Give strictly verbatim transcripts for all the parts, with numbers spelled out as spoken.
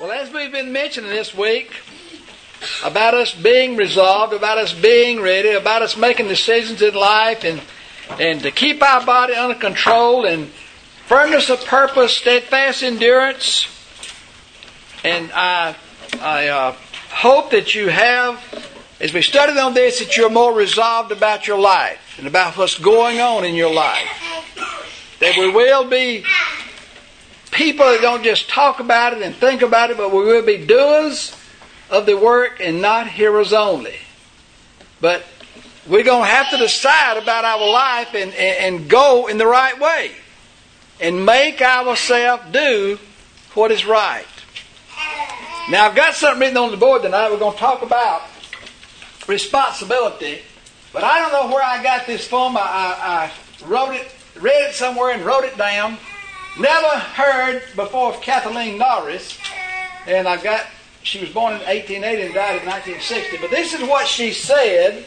Well, as we've been mentioning this week about us being resolved, about us being ready, about us making decisions in life, and and to keep our body under control, and firmness of purpose, steadfast endurance, and I I uh, hope that you have, as we studied on this, that you're more resolved about your life and about what's going on in your life. That we will be people that don't just talk about it and think about it, but we will be doers of the work and not hearers only. But we're going to have to decide about our life and, and, and go in the right way and make ourselves do what is right. Now, I've got something written on the board tonight. We're going to talk about responsibility, but I don't know where I got this from. I, I, I wrote it, read it somewhere and wrote it down. Never heard before of Kathleen Norris, and I got, she was born in eighteen eighty and died in nineteen sixty, but this is what she said,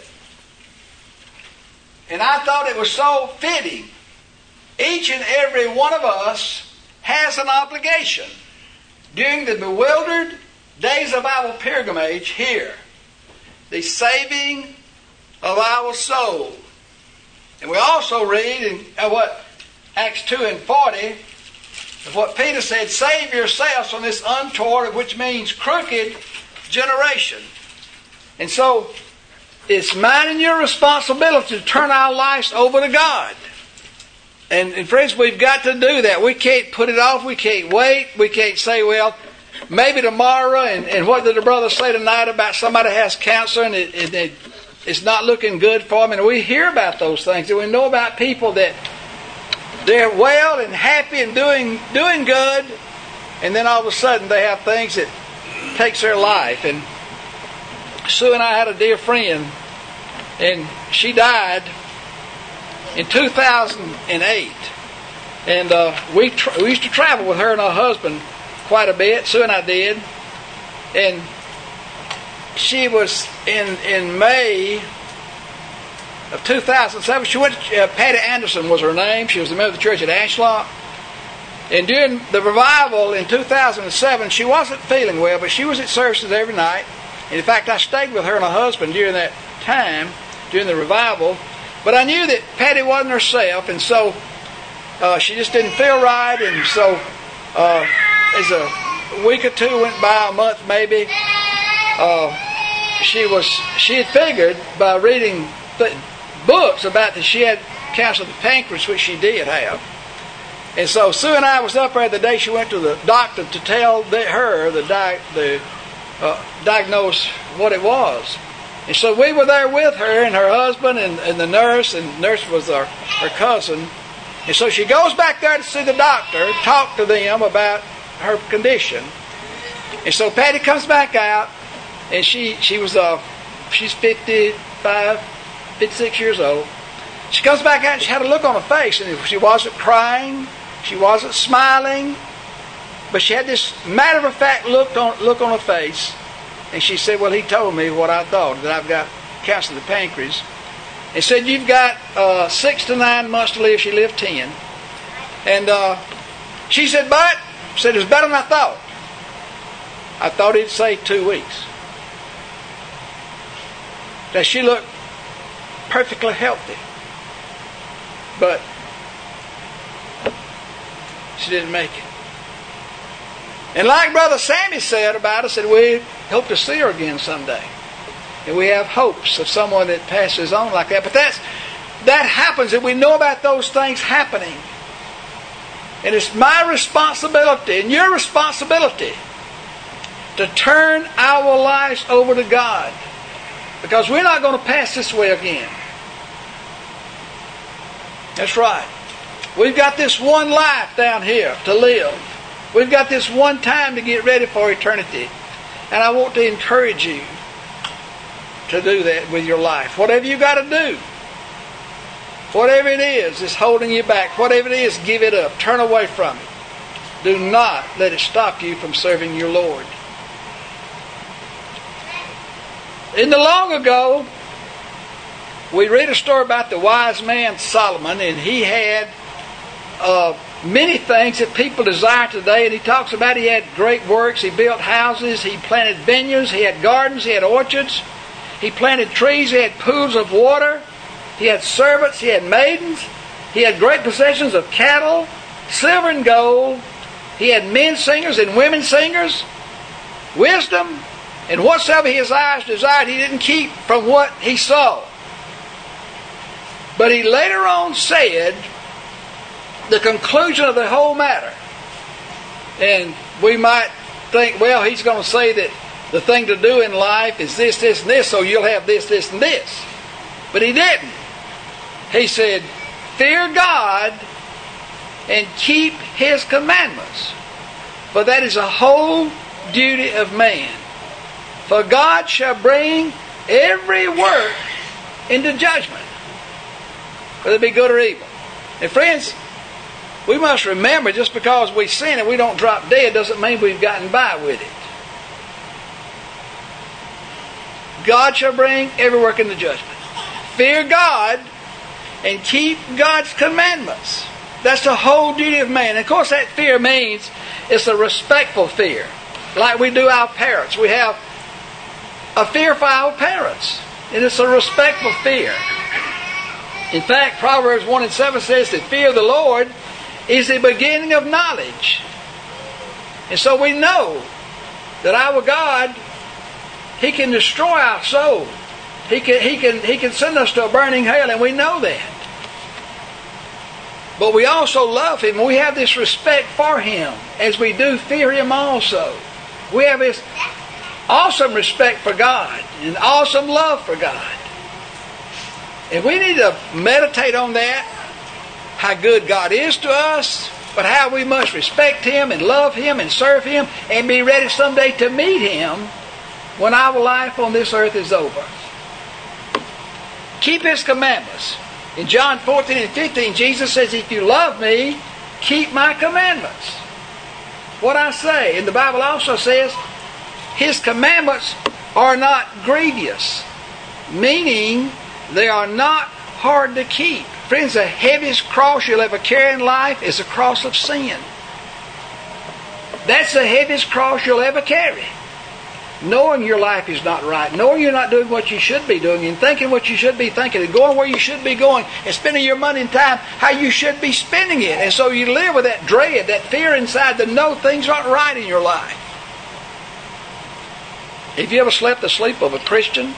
and I thought it was so fitting. Each and every one of us has an obligation during the bewildered days of our pilgrimage here, the saving of our soul. And we also read in uh, what Acts two and forty, of what Peter said, save yourselves from this untoward, which means crooked generation. And so it's mine and your responsibility to turn our lives over to God. And, and friends, we've got to do that. We can't put it off. We can't wait. We can't say, well, maybe tomorrow. And, and what did the brother say tonight about somebody has cancer and it, it, it, it's not looking good for them? And we hear about those things. And we know about people that they're well and happy and doing doing good, and then all of a sudden they have things that takes their life. And Sue and I had a dear friend, and she died in two thousand eight. And uh, we tra- we used to travel with her and her husband quite a bit. Sue and I did. And she was in in May of two thousand seven. She went to, uh, Patty Anderson was her name. She was the member of the church at Ashlock. And during the revival in two thousand seven, she wasn't feeling well, but she was at services every night. And in fact, I stayed with her and her husband during that time, during the revival. But I knew that Patty wasn't herself, and so uh, she just didn't feel right. And so uh, as a week or two went by, a month maybe, uh, she was she had figured by reading th- books about that she had cancer of the pancreas, which she did have. And so Sue and I was up there the day she went to the doctor to tell the, her the di- the uh, diagnose what it was. And so we were there with her and her husband and, and the nurse, and the nurse was our, her cousin. And so she goes back there to see the doctor, talk to them about her condition. And so Patty comes back out, and she she was uh she's fifty-five, fifty-six years old. She comes back out and she had a look on her face, and she wasn't crying, she wasn't smiling, but she had this matter-of-fact look on look on her face. And she said, well, he told me what I thought, that I've got cancer of the pancreas. And said, you've got uh, six to nine months to live. She lived ten. And uh, she said, but, said, it's better than I thought. I thought he'd say two weeks. That she looked perfectly healthy. But she didn't make it. And like Brother Sammy said about us, that we hope to see her again someday. And we have hopes of someone that passes on like that. But that's that happens, and we know about those things happening. And it's my responsibility and your responsibility to turn our lives over to God. Because we're not going to pass this way again. That's right. We've got this one life down here to live. We've got this one time to get ready for eternity. And I want to encourage you to do that with your life. Whatever you got to do. Whatever it is that's holding you back. Whatever it is, give it up. Turn away from it. Do not let it stop you from serving your Lord. In the long ago, we read a story about the wise man Solomon, and he had uh, many things that people desire today. And he talks about he had great works. He built houses. He planted vineyards. He had gardens. He had orchards. He planted trees. He had pools of water. He had servants. He had maidens. He had great possessions of cattle, silver and gold. He had men singers and women singers. Wisdom and whatsoever his eyes desired, he didn't keep from what he saw. But he later on said the conclusion of the whole matter. And we might think, well, he's going to say that the thing to do in life is this, this, and this, so you'll have this, this, and this. But he didn't. He said, fear God and keep His commandments, for that is a whole duty of man. For God shall bring every work into judgment, whether it be good or evil. And friends, we must remember, just because we sin and we don't drop dead doesn't mean we've gotten by with it. God shall bring every work into judgment. Fear God and keep God's commandments. That's the whole duty of man. And of course, that fear means it's a respectful fear. Like we do our parents. We have a fear for our parents. And it's a respectful fear. In fact, Proverbs one and seven says that fear of the Lord is the beginning of knowledge. And so we know that our God, He can destroy our soul. He can, he can, he can send us to a burning hell, and we know that. But we also love Him, and we have this respect for Him, as we do fear Him also. We have this awesome respect for God, and awesome love for God. And we need to meditate on that, how good God is to us, but how we must respect Him, and love Him, and serve Him, and be ready someday to meet Him when our life on this earth is over. Keep His commandments. In John fourteen and fifteen, Jesus says, if you love me, keep my commandments. What I say. And the Bible also says, His commandments are not grievous, meaning they are not hard to keep. Friends, the heaviest cross you'll ever carry in life is the cross of sin. That's the heaviest cross you'll ever carry. Knowing your life is not right, knowing you're not doing what you should be doing, and thinking what you should be thinking, and going where you should be going, and spending your money and time how you should be spending it. And so you live with that dread, that fear inside to know things aren't right in your life. Have you ever slept the sleep of a Christian?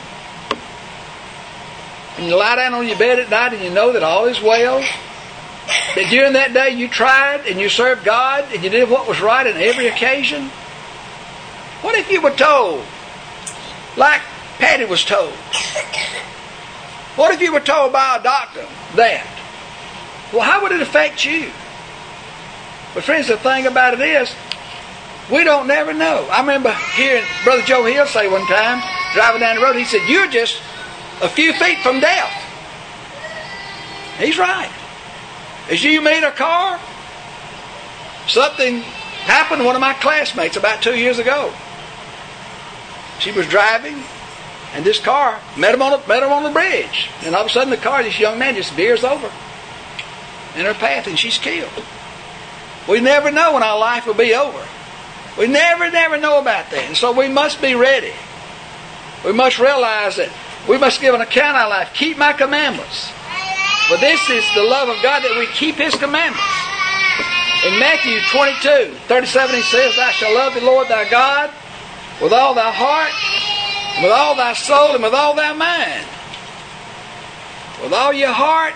And you lie down on your bed at night and you know that all is well? That during that day you tried and you served God and you did what was right on every occasion? What if you were told, like Patty was told? What if you were told by a doctor that? Well, how would it affect you? But friends, the thing about it is, we don't never know. I remember hearing Brother Joe Hill say one time, driving down the road, he said, you're just a few feet from death. He's right. As you meet a car, something happened to one of my classmates about two years ago. She was driving, and this car met him on the, met him on the bridge. And all of a sudden the car, this young man just veers over in her path, and she's killed. We never know when our life will be over. We never, never know about that. And so we must be ready. We must realize that we must give an account of our life. Keep my commandments. But this is the love of God, that we keep His commandments. In Matthew twenty-two, thirty-seven, He says, thou shalt love the Lord thy God with all thy heart, and with all thy soul, and with all thy mind. With all your heart,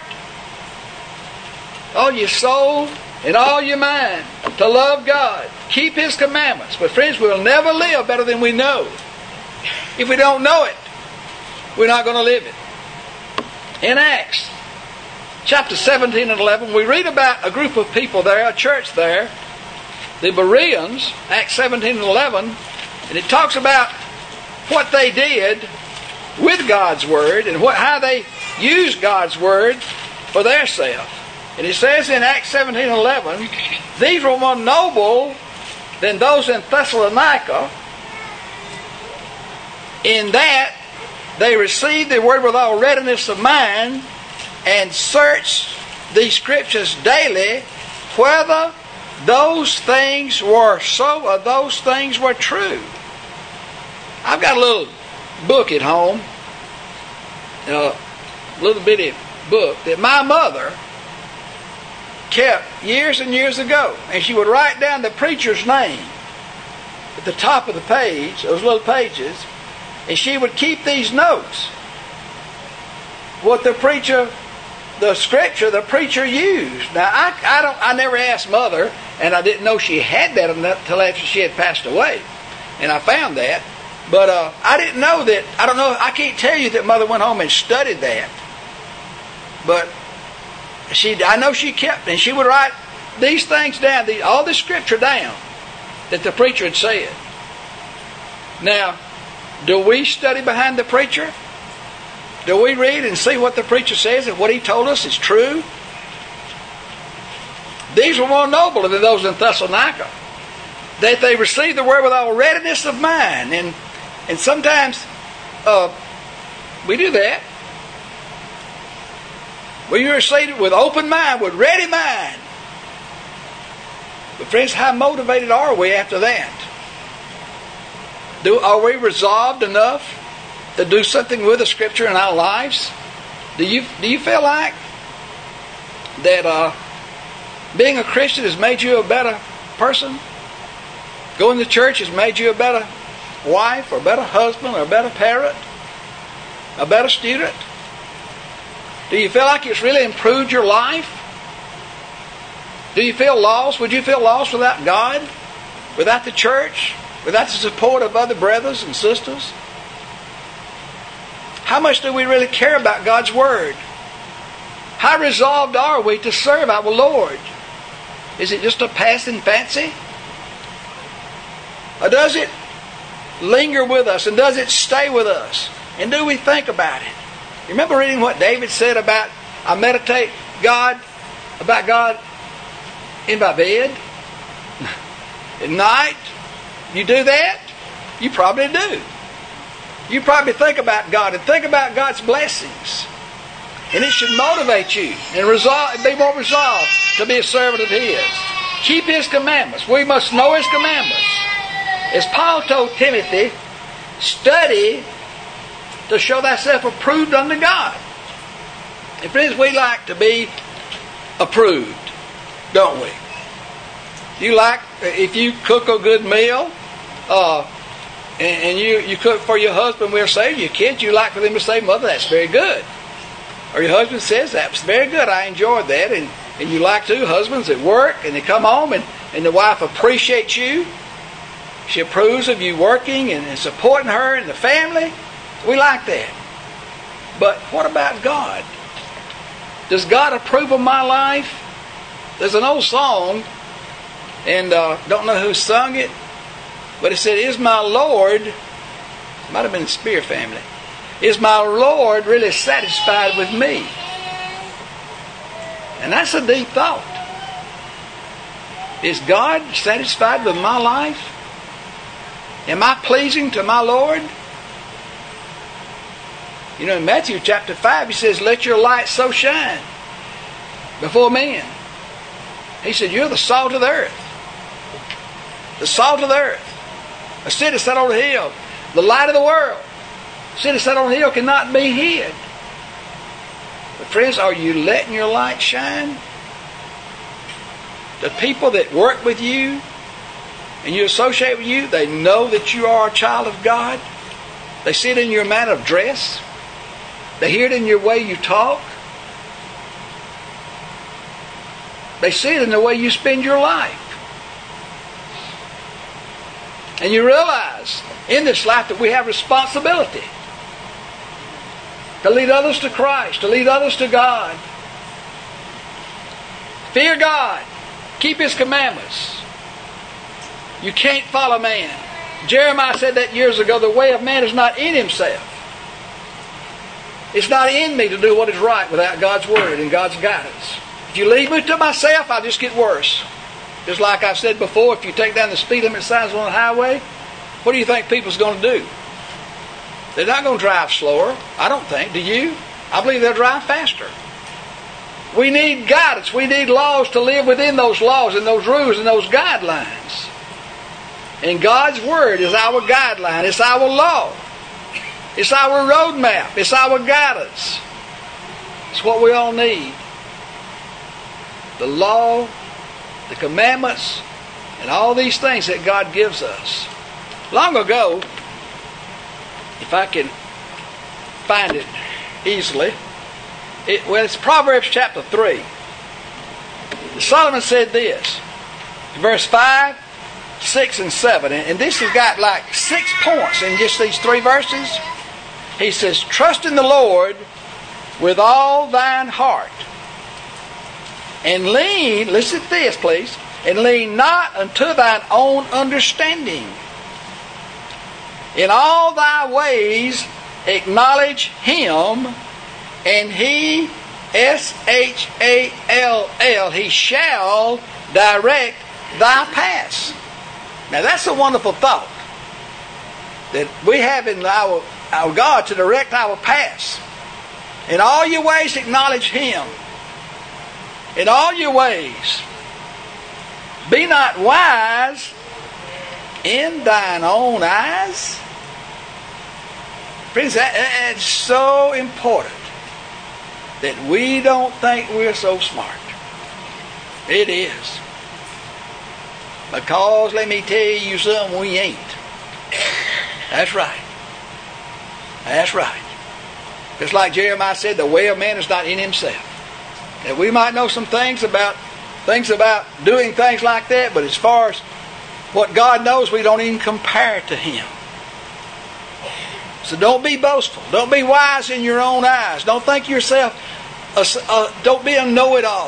all your soul, and all your mind. To love God. Keep His commandments. But friends, we'll never live better than we know. If we don't know it, we're not going to live it. In Acts chapter seventeen and eleven, we read about a group of people there, a church there, the Bereans, Acts seventeen and eleven, and it talks about what they did with God's Word and what, how they used God's Word for their self. And it says in Acts seventeen and eleven, these were more noble than those in Thessalonica, in that they received the Word with all readiness of mind, and searched the Scriptures daily whether those things were so or those things were true. I've got a little book at home, a little bitty book that my mother kept years and years ago. And she would write down the preacher's name at the top of the page, those little pages, and she would keep these notes. What the preacher, the scripture the preacher used. Now, I, I don't, I never asked Mother, and I didn't know she had that until after she had passed away. And I found that. But uh, I didn't know that, I don't know, I can't tell you that Mother went home and studied that. But she, I know she kept, and she would write these things down, these, all the scripture down that the preacher had said. Now, do we study behind the preacher? Do we read and see what the preacher says and what he told us is true? These were more noble than those in Thessalonica, that they received the word with all readiness of mind. And and sometimes uh, we do that. We receive it with open mind, with ready mind. But friends, how motivated are we after that? Do, are we resolved enough to do something with the Scripture in our lives? Do you do you feel like that uh, being a Christian has made you a better person? Going to church has made you a better wife, or a better husband, or a better parent, a better student? Do you feel like it's really improved your life? Do you feel lost? Would you feel lost without God? Without the church? Without the support of other brothers and sisters? How much do we really care about God's Word? How resolved are we to serve our Lord? Is it just a passing fancy? Or does it linger with us, and does it stay with us? And do we think about it? You remember reading what David said about, I meditate God, about God in my bed? At night? You do that? You probably do. You probably think about God and think about God's blessings. And it should motivate you and resolve, be more resolved to be a servant of His. Keep His commandments. We must know His commandments. As Paul told Timothy, study to show thyself approved unto God. And friends, we like to be approved, don't we? You like, if you cook a good meal, uh, and, and you, you cook for your husband, we'll say, your kids, you like for them to say, Mother, that's very good. Or your husband says, that's very good, I enjoyed that. And, and you like to, husbands at work, and they come home, and, and the wife appreciates you. She approves of you working and, and supporting her and the family. We like that. But what about God? Does God approve of my life? There's an old song, and uh, don't know who sung it, but it said, is my Lord, might have been the Spear family, is my Lord really satisfied with me? And that's a deep thought. Is God satisfied with my life? Am I pleasing to my Lord? You know, in Matthew chapter five, He says, let your light so shine before men. He said, you're the salt of the earth. The salt of the earth. A city set on a hill. The light of the world. A city set on a hill cannot be hid. But friends, are you letting your light shine? The people that work with you and you associate with you, they know that you are a child of God. They see it in your manner of dress. They hear it in your way you talk. They see it in the way you spend your life. And you realize in this life that we have responsibility to lead others to Christ, to lead others to God. Fear God. Keep His commandments. You can't follow man. Jeremiah said that years ago, the way of man is not in himself. It's not in me to do what is right without God's Word and God's guidance. If you leave me to myself, I'll just get worse. Just like I've said before, if you take down the speed limit signs on the highway, what do you think people's going to do? They're not going to drive slower, I don't think. Do you? I believe they'll drive faster. We need guidance. We need laws to live within those laws and those rules and those guidelines. And God's Word is our guideline. It's our law. It's our roadmap. It's our guidance. It's what we all need. The law, the commandments, and all these things that God gives us. Long ago, if I can find it easily, it, well, it's Proverbs chapter three. Solomon said this, verse five, six, and seven. And this has got like six points in just these three verses. He says, trust in the Lord with all thine heart. And lean, listen to this please, and lean not unto thine own understanding. In all thy ways acknowledge Him, and He, S H A L L, He shall direct thy paths. Now that's a wonderful thought, that we have in our, our God to direct our paths. In all your ways acknowledge Him. In all your ways. Be not wise in thine own eyes. Friends, that, that's so important that we don't think we're so smart. It is. Because, let me tell you something, we ain't. That's right. That's right. Just like Jeremiah said, the way of man is not in himself. And we might know some things about things about doing things like that, but as far as what God knows, we don't even compare it to Him. So don't be boastful. Don't be wise in your own eyes. Don't think yourself, a, a, don't be a know-it-all.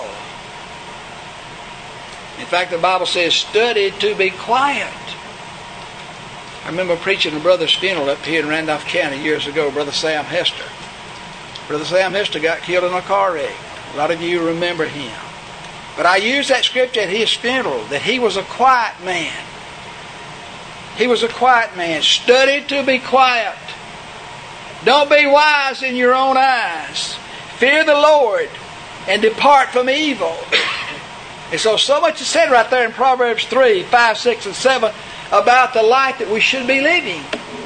In fact, the Bible says, study to be quiet. I remember preaching a brother's funeral up here in Randolph County years ago, Brother Sam Hester. Brother Sam Hester got killed in a car wreck. A lot of you remember him. But I used that scripture at his funeral, that he was a quiet man. He was a quiet man. Study to be quiet. Don't be wise in your own eyes. Fear the Lord and depart from evil. And so, so much is said right there in Proverbs three, five, six, and seven about the life that we should be living.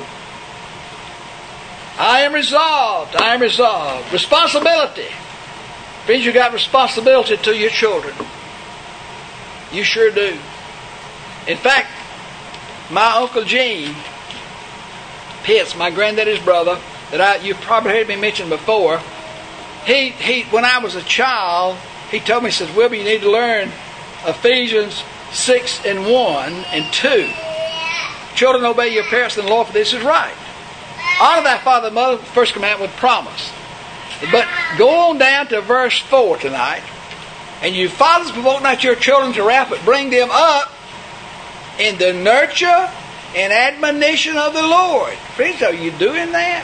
I am resolved. I am resolved. Responsibility. Friends, you got responsibility to your children. You sure do. In fact, my Uncle Gene Pitts, my granddaddy's brother, that I you've probably heard me mention before, he he when I was a child, he told me, he says, Wilbur, you need to learn Ephesians six and one and two. Children, obey your parents in the Lord, for this is right. Honor thy father and mother, the first commandment with promise. But go on down to verse four tonight. And you fathers provoke not your children to wrath, but bring them up in the nurture and admonition of the Lord. Friends, are you doing that?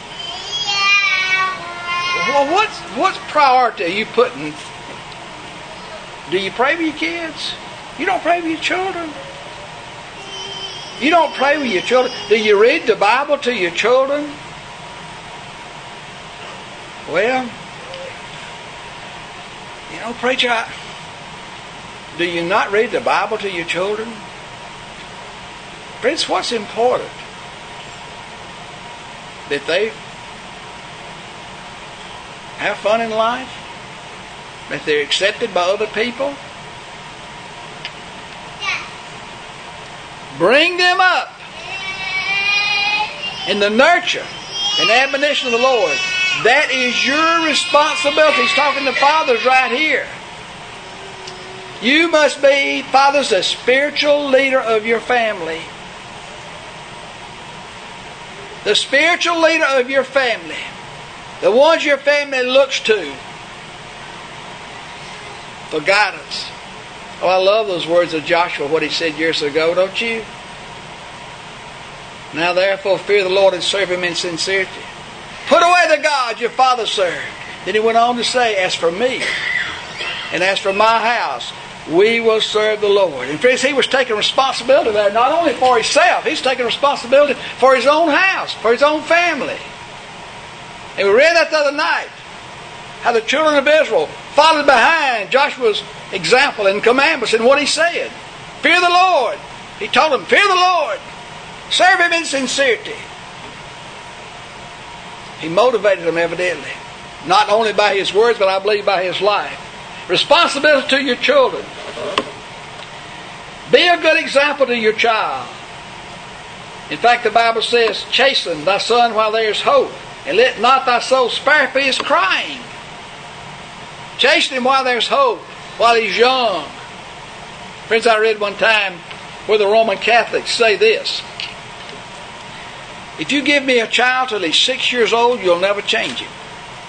Well, what's, what's priority are you putting? Do you pray with your kids? You don't pray with your children. You don't pray with your children. Do you read the Bible to your children? Well, you know, preacher, do you not read the Bible to your children? Friends, what's important? That they have fun in life? That they're accepted by other people? Bring them up in the nurture and admonition of the Lord. That is your responsibility. He's talking to fathers right here. You must be, fathers, a spiritual leader of your family. The spiritual leader of your family. The ones your family looks to for guidance. Oh, I love those words of Joshua, what he said years ago, don't you? Now therefore fear the Lord and serve Him in sincerity. Put away the gods your father served. Then he went on to say, as for me and as for my house, we will serve the Lord. And friends, he was taking responsibility there, not only for himself, he's taking responsibility for his own house, for his own family. And we read that the other night, how the children of Israel followed behind Joshua's example and commandments and what he said. Fear the Lord. He told them, fear the Lord. Serve Him in sincerity. He motivated them evidently. Not only by His words, but I believe by His life. Responsibility to your children. Be a good example to your child. In fact, the Bible says, chasten thy son while there is hope, and let not thy soul spare for his crying. Chasten him while there's hope, while he's young. Friends, I read one time where the Roman Catholics say this: if you give me a child till he's six years old, you'll never change him.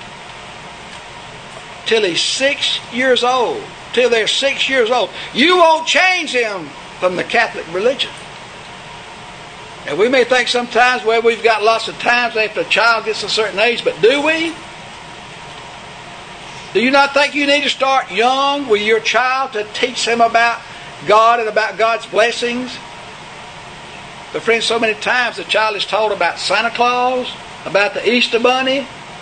Till he's six years old. Till they're six years old. You won't change him from the Catholic religion. And we may think sometimes, well, we've got lots of times after a child gets a certain age, but do we? Do you not think you need to start young with your child to teach him about God and about God's blessings? But friends, so many times the child is told about Santa Claus, about the Easter Bunny.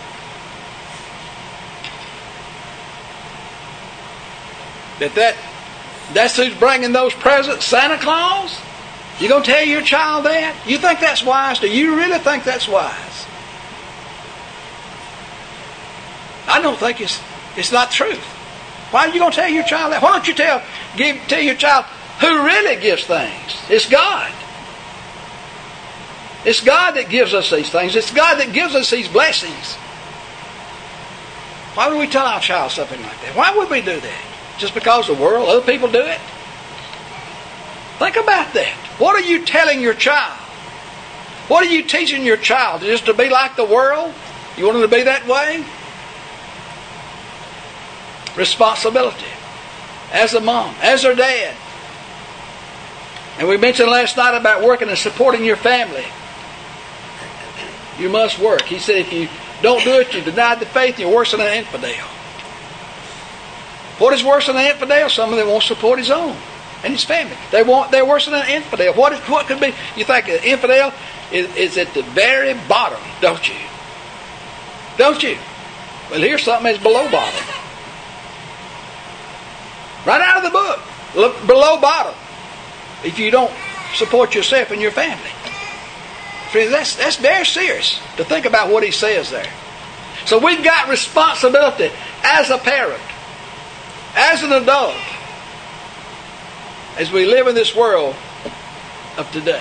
That, that that's who's bringing those presents, Santa Claus? You going to tell your child that? You think that's wise? Do you really think that's wise? I don't think it's it's not truth. Why are you going to tell your child that? Why don't you tell give tell your child who really gives things? It's God. It's God that gives us these things. It's God that gives us these blessings. Why would we tell our child something like that? Why would we do that? Just because the world, other people do it? Think about that. What are you telling your child? What are you teaching your child? Just to be like the world? You want them to be that way? Responsibility. As a mom, as a dad. And we mentioned last night about working and supporting your family. You must work. He said if you don't do it, you deny the faith, you're worse than an infidel. What is worse than an infidel? Somebody that won't support his own and his family. They want, they're worse than an infidel. What, is, what could be? You think an infidel is, is at the very bottom, don't you? Don't you? Well, here's something that's below bottom. Right out of the book. Look, below bottom. If you don't support yourself and your family. Friends, that's, that's very serious to think about what he says there. So we've got responsibility as a parent, as an adult, as we live in this world of today.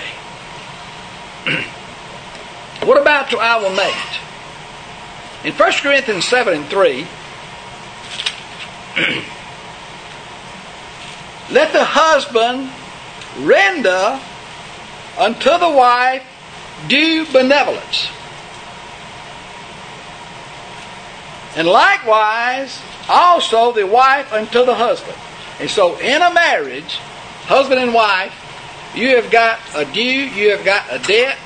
What about to our mate? In First Corinthians seven and three, let the husband render unto the wife due benevolence. And likewise, also the wife unto the husband. And so in a marriage, husband and wife, you have got a due, you have got a debt.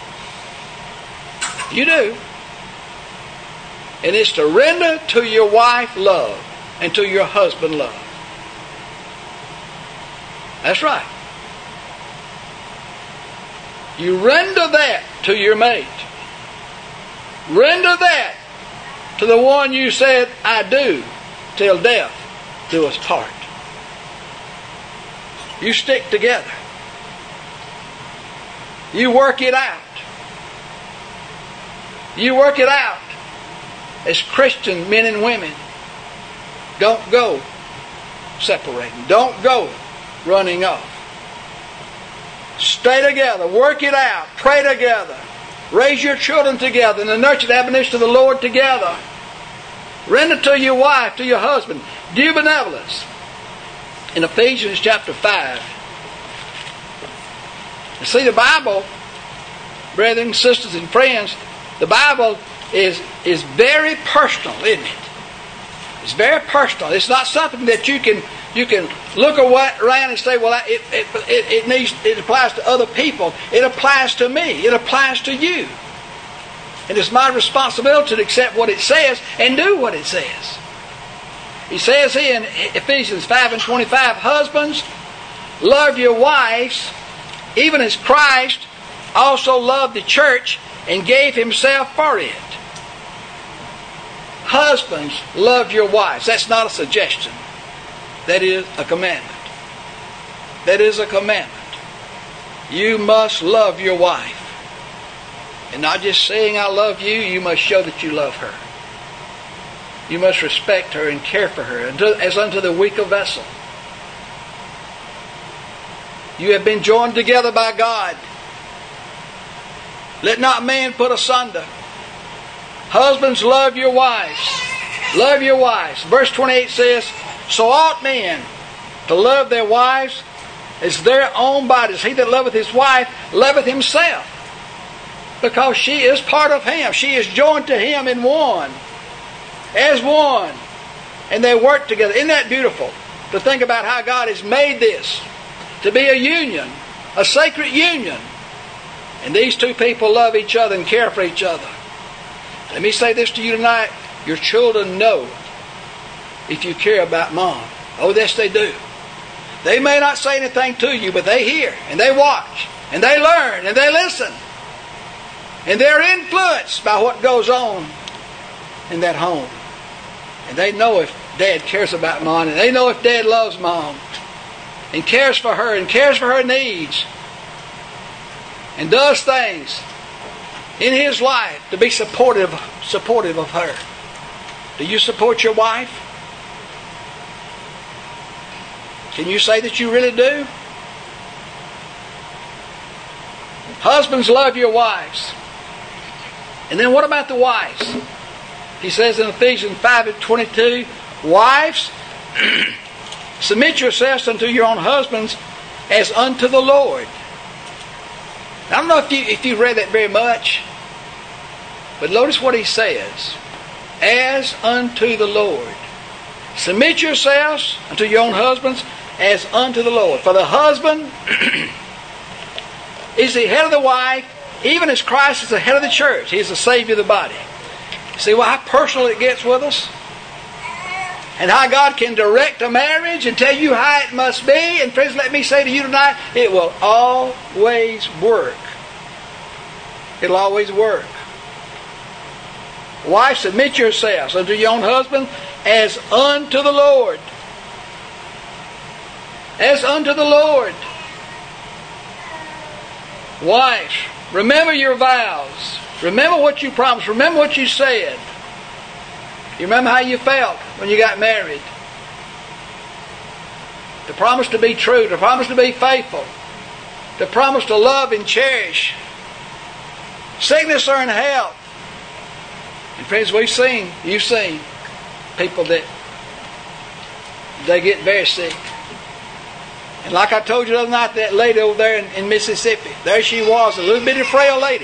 You do. And it's to render to your wife love and to your husband love. That's right. You render that to your mate. Render that to the one you said, I do, till death do us part. You stick together. You work it out. You work it out as Christian men and women. Don't go separating. Don't go running off. Stay together. Work it out. Pray together. Raise your children together in the nurture and admonition of the Lord together. Render to your wife, to your husband, due benevolence. In Ephesians chapter five. You see, the Bible, brethren, sisters, and friends, the Bible is, is very personal, isn't it? It's very personal. It's not something that you can you can look around and say, well, it, it, it, it needs it applies to other people. It applies to me. It applies to you. And it's my responsibility to accept what it says and do what it says. He says here in Ephesians five and twenty-five, husbands, love your wives, even as Christ also loved the church and gave himself for it. Husbands, love your wives. That's not a suggestion. That is a commandment. That is a commandment. You must love your wife. And not just saying I love you, you must show that you love her. You must respect her and care for her as unto the weaker vessel. You have been joined together by God. Let not man put asunder. Husbands, love your wives. Love your wives. Verse twenty-eight says, so ought men to love their wives as their own bodies. He that loveth his wife loveth himself, because she is part of him. She is joined to him in one. As one. And they work together. Isn't that beautiful? To think about how God has made this to be a union, a sacred union. And these two people love each other and care for each other. Let me say this to you tonight. Your children know if you care about mom. Oh, yes, they do. They may not say anything to you, but they hear and they watch and they learn and they listen. And they're influenced by what goes on in that home. And they know if Dad cares about mom, and they know if Dad loves mom and cares for her and cares for her needs and does things in his life to be supportive, supportive of her. Do you support your wife? Can you say that you really do? Husbands, love your wives. And then what about the wives? He says in Ephesians five and twenty-two, wives, submit yourselves unto your own husbands as unto the Lord. I don't know if you if you read that very much, but notice what he says. As unto the Lord. Submit yourselves unto your own husbands as unto the Lord. For the husband is the head of the wife, even as Christ is the head of the church. He is the Savior of the body. See how personal it gets with us? And how God can direct a marriage and tell you how it must be. And friends, let me say to you tonight, it will always work. It'll always work. Wives, submit yourselves unto your own husband as unto the Lord. As unto the Lord. Wives, remember your vows. Remember what you promised. Remember what you said. You remember how you felt when you got married. The promise to be true. The promise to be faithful. The promise to love and cherish. Sickness or in health. And friends, we've seen, you've seen people that they get very sick. And like I told you the other night, that lady over there in, in Mississippi, there she was, a little bitty frail lady.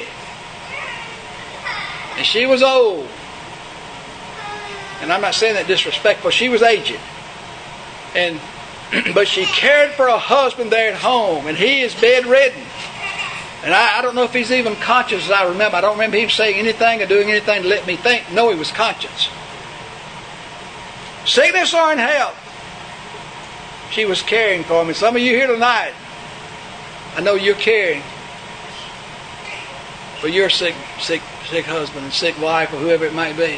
And she was old. And I'm not saying that disrespectful. She was aged. And but she cared for a husband there at home. And he is bedridden. And I, I don't know if he's even conscious as I remember. I don't remember him saying anything or doing anything to let me think. No, he was conscious. Sickness or in health, she was caring for him. And some of you here tonight, I know you're caring for your sick, sick, sick husband and sick wife or whoever it might be.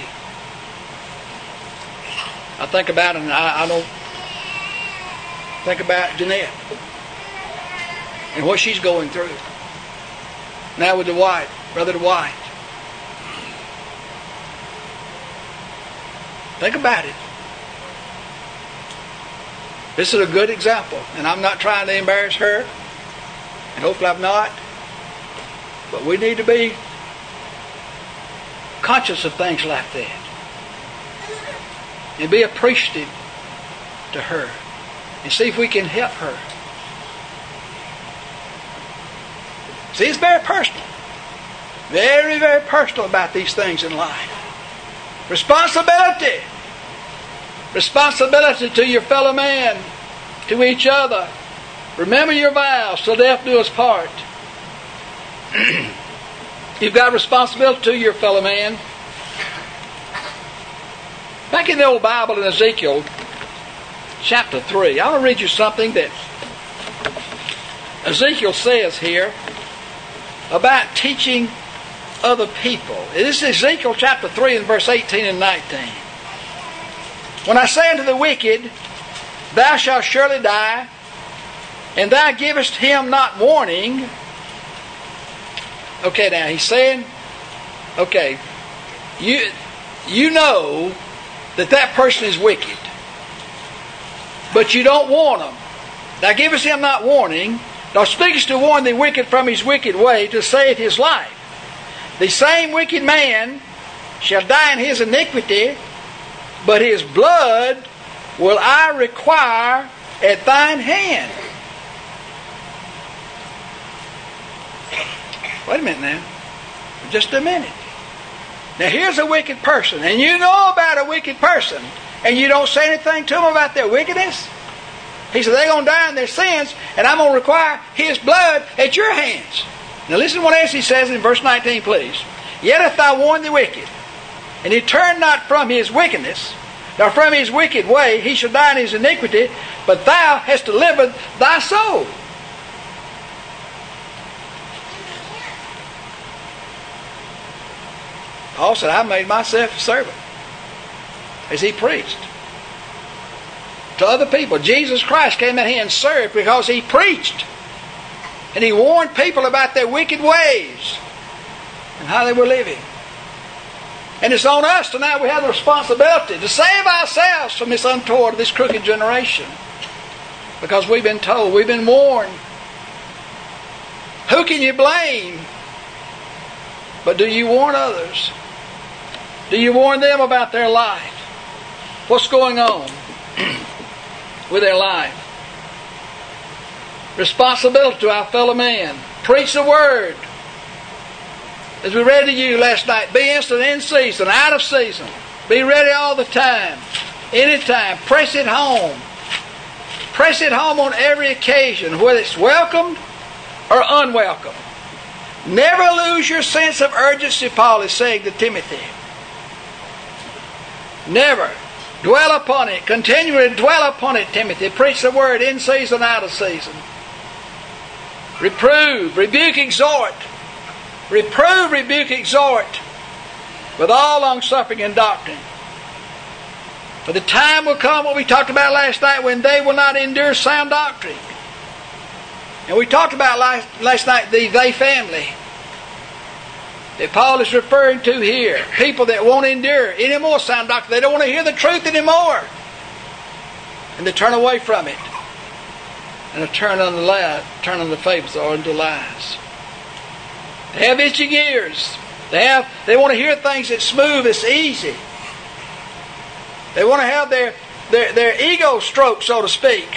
I think about it, and I, I don't think about Jeanette and what she's going through now with the White, Brother Dwight. Think about it. This is a good example, and I'm not trying to embarrass her, and hopefully I'm not. But we need to be conscious of things like that. And be appreciative to her. And see if we can help her. See, it's very personal. Very, very personal about these things in life. Responsibility. Responsibility to your fellow man. To each other. Remember your vows till death do us part. You've got responsibility to your fellow man. Back in the old Bible in Ezekiel chapter three, I want to read you something that Ezekiel says here about teaching other people. This is Ezekiel chapter three and verse eighteen and nineteen. When I say unto the wicked, thou shalt surely die, and thou givest him not warning. Okay, now he's saying, okay, you you know that that person is wicked, but you don't warn him. Thou givest him not warning, thou speakest to warn the wicked from his wicked way, to save his life. The same wicked man shall die in his iniquity, but his blood will I require at thine hand. Wait a minute now. Just a minute. Now here's a wicked person, and you know about a wicked person, and you don't say anything to them about their wickedness. He said they're going to die in their sins, and I'm going to require his blood at your hands. Now listen to what else he says in verse nineteen, please. Yet if thou warn the wicked, and he turn not from his wickedness, nor from his wicked way, he shall die in his iniquity, but thou hast delivered thy soul. Paul said, I made myself a servant as he preached to other people. Jesus Christ came in here and served because he preached. And he warned people about their wicked ways and how they were living. And it's on us tonight. We have the responsibility to save ourselves from this untoward, this crooked generation. Because we've been told, we've been warned. Who can you blame? But do you warn others? Do you warn them about their life? What's going on with their life? Responsibility to our fellow man. Preach the word. As we read to you last night, be instant in season, out of season. Be ready all the time, anytime. Press it home. Press it home on every occasion, whether it's welcomed or unwelcome. Never lose your sense of urgency, Paul is saying to Timothy. Never. Dwell upon it. Continually dwell upon it, Timothy. Preach the word in season, out of season. Reprove, rebuke, exhort. Reprove, rebuke, exhort with all longsuffering and doctrine. For the time will come, what we talked about last night, when they will not endure sound doctrine. And we talked about last, last night the they family that Paul is referring to here. People that won't endure any more sound doctrine. They don't want to hear the truth anymore. And they turn away from it. And they turn on the lie, turn on the fables or into lies. They have itching ears. They have they want to hear things that's smooth, that's easy. They want to have their, their, their ego stroke, so to speak.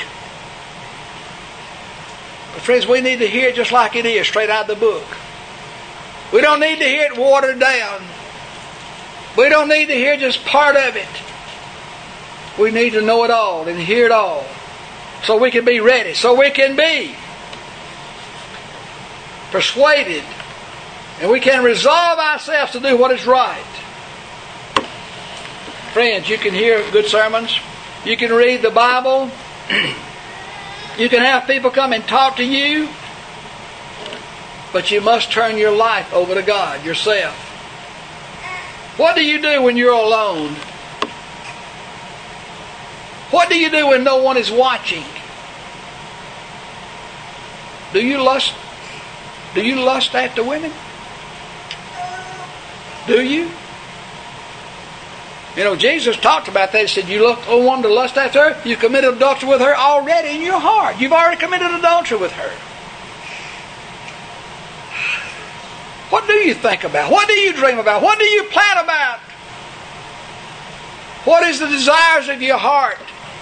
But friends, we need to hear it just like it is, straight out of the book. We don't need to hear it watered down. We don't need to hear just part of it. We need to know it all and hear it all. So we can be ready. So we can be persuaded. And we can resolve ourselves to do what is right. Friends, you can hear good sermons. You can read the Bible. You can have people come and talk to you. But you must turn your life over to God yourself. What do you do when you're alone? What do you do when no one is watching? Do you lust? Do you lust after women? Do you? You know, Jesus talked about that. He said, you look on one to lust after her, you committed adultery with her already in your heart. You've already committed adultery with her. What do you think about? What do you dream about? What do you plan about? What is the desires of your heart?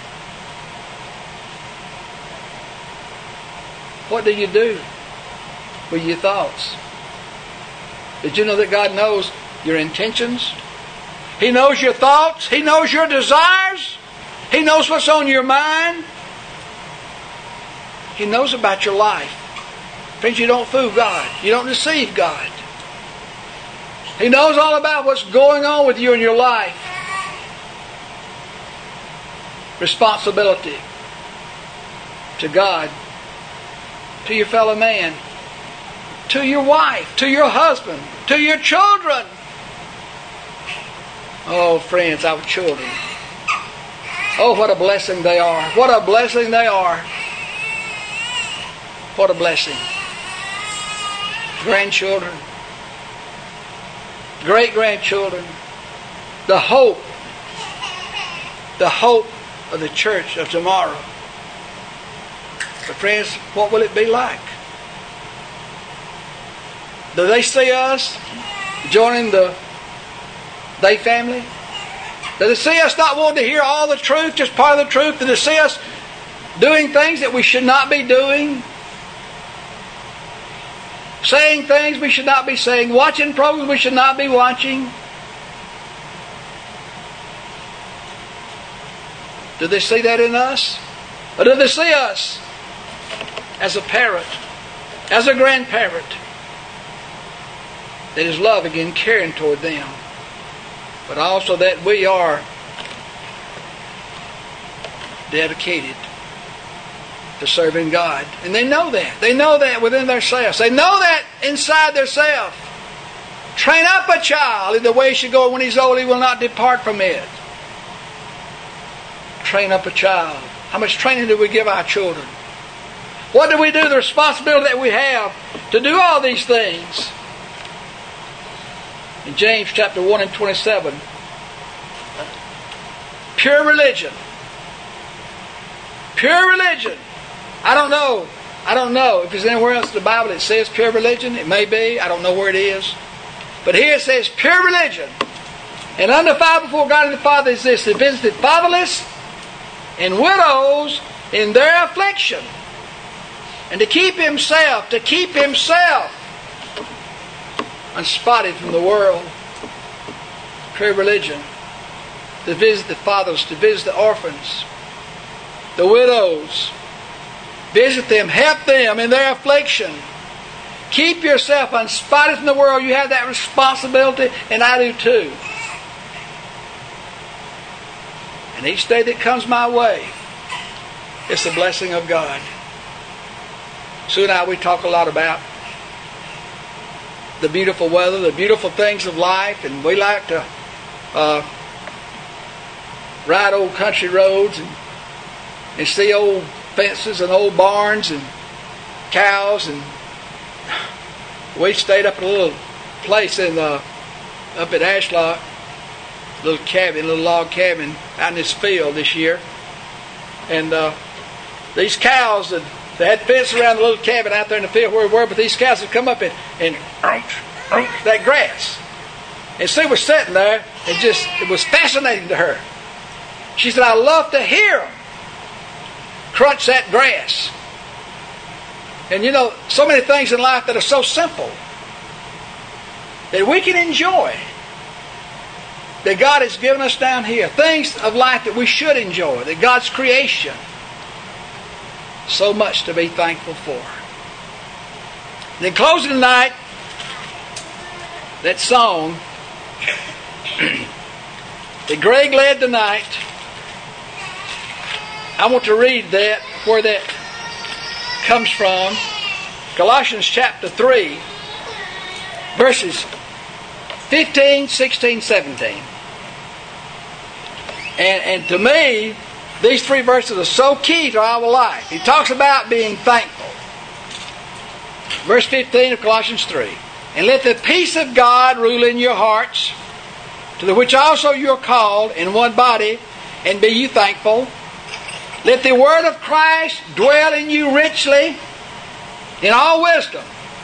What do you do with your thoughts? Did you know that God knows your intentions? He knows your thoughts. He knows your desires. He knows what's on your mind. He knows about your life. Friends, you don't fool God. You don't deceive God. He knows all about what's going on with you in your life. Responsibility to God, to your fellow man. to your wife, to your husband, to your children. Oh, friends, our children. Oh, what a blessing they are. What a blessing they are. What a blessing. Grandchildren. Great-grandchildren. The hope. The hope of the church of tomorrow. But friends, what will it be like? Do they see us joining the They family? Do they see us not wanting to hear all the truth, just part of the truth? Do they see us doing things that we should not be doing? Saying things we should not be saying? Watching programs we should not be watching? Do they see that in us? Or do they see us as a parent, as a grandparent, that is loving and caring toward them, but also that we are dedicated to serving God? And they know that. They know that within themselves. They know that inside themselves. Train up a child in the way he should go. When he's old, he will not depart from it. Train up a child. How much training do we give our children? What do we do? The responsibility that we have to do all these things. In James chapter one and twenty-seven, pure religion. Pure religion. I don't know. I don't know if there's anywhere else in the Bible that says pure religion. It may be. I don't know where it is. But here it says pure religion. And undefiled before God and the Father is this: to visit the fatherless and widows in their affliction. And to keep himself, to keep himself unspotted from the world. Pure religion. To visit the fathers, to visit the orphans, the widows. Visit them, help them in their affliction. Keep yourself unspotted from the world. You have that responsibility, and I do too. And each day that comes my way, it's the blessing of God. Sue and I, we talk a lot about the beautiful weather, the beautiful things of life, and we like to uh, ride old country roads and, and see old fences and old barns and cows. And we stayed up at a little place in uh, up at Ashlock, a little cabin, a little log cabin out in this field this year. And uh, these cows that They had fence around the little cabin out there in the field where we were, but these cows would come up and, and that grass. And Sue was sitting there, and just, it was fascinating to her. She said, I love to hear them crunch that grass. And you know, so many things in life that are so simple that we can enjoy, that God has given us down here. Things of life that we should enjoy, that God's creation. So much to be thankful for. And in closing tonight, that song that Greg led tonight, I want to read that, where that comes from. Colossians chapter three, verses fifteen, sixteen, seventeen. And, and to me, these three verses are so key to our life. He talks about being thankful. Verse fifteen of Colossians three. And let the peace of God rule in your hearts, to the which also you are called in one body, and be you thankful. Let the word of Christ dwell in you richly, in all wisdom,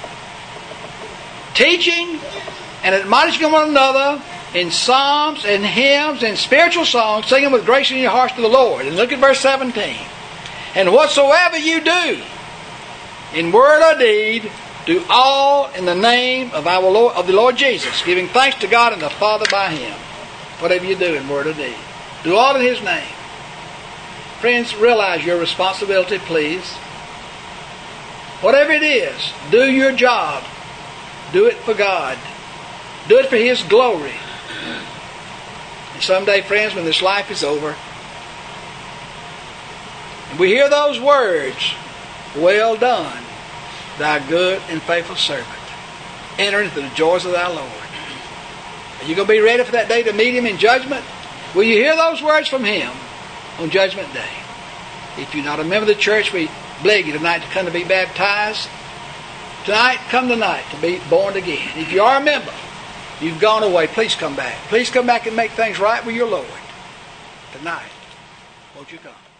teaching and admonishing one another in psalms and hymns and spiritual songs, singing with grace in your hearts to the Lord. And look at verse seventeen. And whatsoever you do, in word or deed, do all in the name of our Lord, of the Lord Jesus, giving thanks to God and the Father by Him. Whatever you do in word or deed, do all in His name. Friends, realize your responsibility, please. Whatever it is, do your job. Do it for God. Do it for His glory. And someday, friends, when this life is over, and we hear those words, well done, thy good and faithful servant. enter into the joys of thy Lord. Are you going to be ready for that day to meet Him in judgment? Will you hear those words from Him on Judgment Day? If you're not a member of the church, we beg you tonight to come to be baptized. Tonight, come tonight to be born again. If you are a member, you've gone away, please come back. Please come back and make things right with your Lord. Tonight, won't you come?